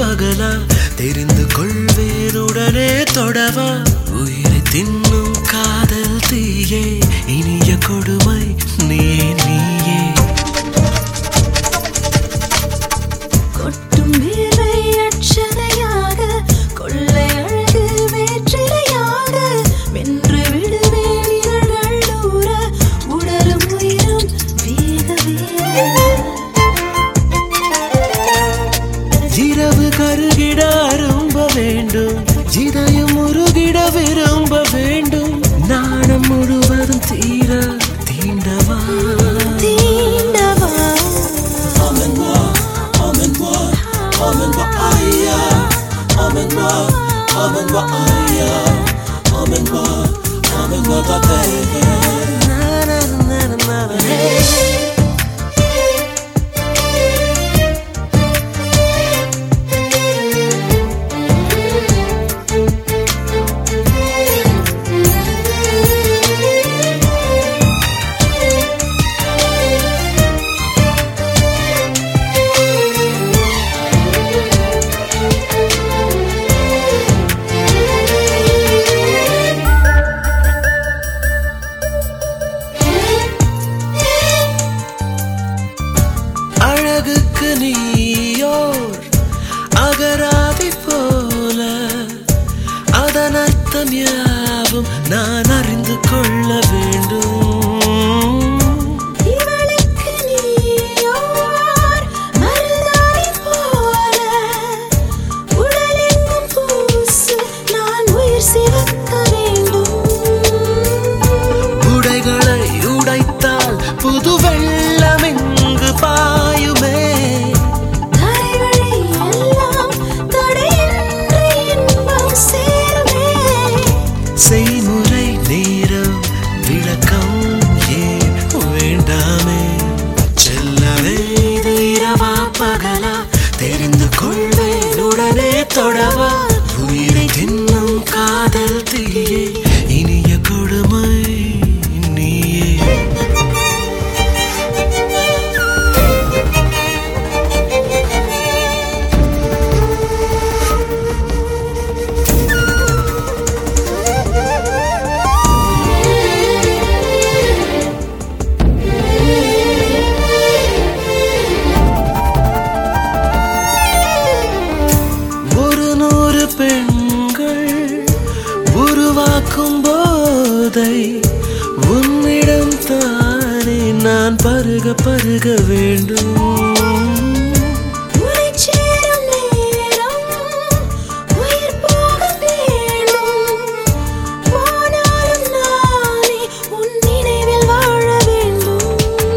பகலா தெரிந்து கொள்வேனுடனே தொடவா உயிரை தின்னும் காதல் தீயே இனிய கொடுமை நீயே நீயே கொட்டும் வேர்வை அட்சதையாக கொள்ளை அழகு வேற்றிலையாக வென்று விடுவேன் இதழ்கள் ஊற உடலும் உயிரும் வேக வேக இரவு கருகிட அரும்ப வேண்டும் இதயம் உருகிட விரும்ப வேண்டும் நாணம் முழுவதும் தீர தீண்டவா தீண்டவா அழகுக்கு நீயோர் அகராதி போல அதன் அர்த்தம் யாவும் நான் அறிந்து கொள்ள வேண்டும் இவளுக்கு நீயோர் மருதாணி போல உடலெங்கும் பூசு நான் உயிர் சிவக்க வேண்டும் உடைகளை உடைத்தால் புது வெள்ளம் இங்கு பாயுமே தரைவழி எல்லாம் தடையின்றி இன்பம் சேருமே செய்முறை நேரம் விளக்கம் ஏன் வேண்டாமே செல்லவே இது இரவா பகலா தெரிந்து கொள்வேன் உடனே தொடவா உயிரை தின்னும் காதல் தீயே இனிய கொடுமை நீயே ஒரு 100 பெண்கள் உருவாக்கும் போதை உன்னிடம் தானே நான் பருக பருக வேண்டும் உன்னை சேரும் நேரம் உயிர் போக வேணும் போனாலும் நானே உன் நினைவில் வாழ வேண்டும்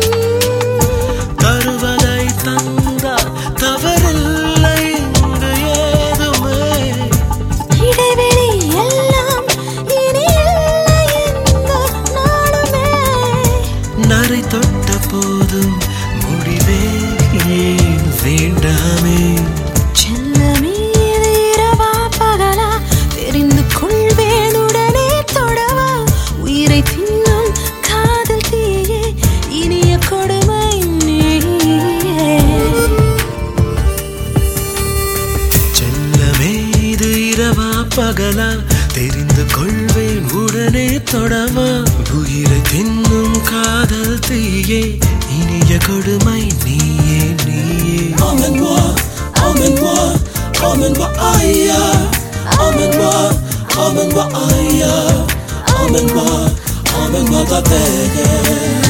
தருவதை தந்தால் தவறில்லை இங்கு ஏதுமே இடைவெளி எல்லாம் இனி இல்லை எந்த நாளுமே நரை தொட்ட போதும் முடிவே ஏன் வேண்டாமே செல்லமே இது இரவா பகலா தெரிந்து கொள்வேன் உடனே தொடவா உயிரை தின்னும் காதல் தீயே இனிய கொடுமை நீயே செல்லமே இது இரவா பகலா தெரிந்து கொள்வேன் உடனே தொடவா உயிரை தின்னும் காதல் தீயே இனிய கொடுமை நீயே நீயே Amen,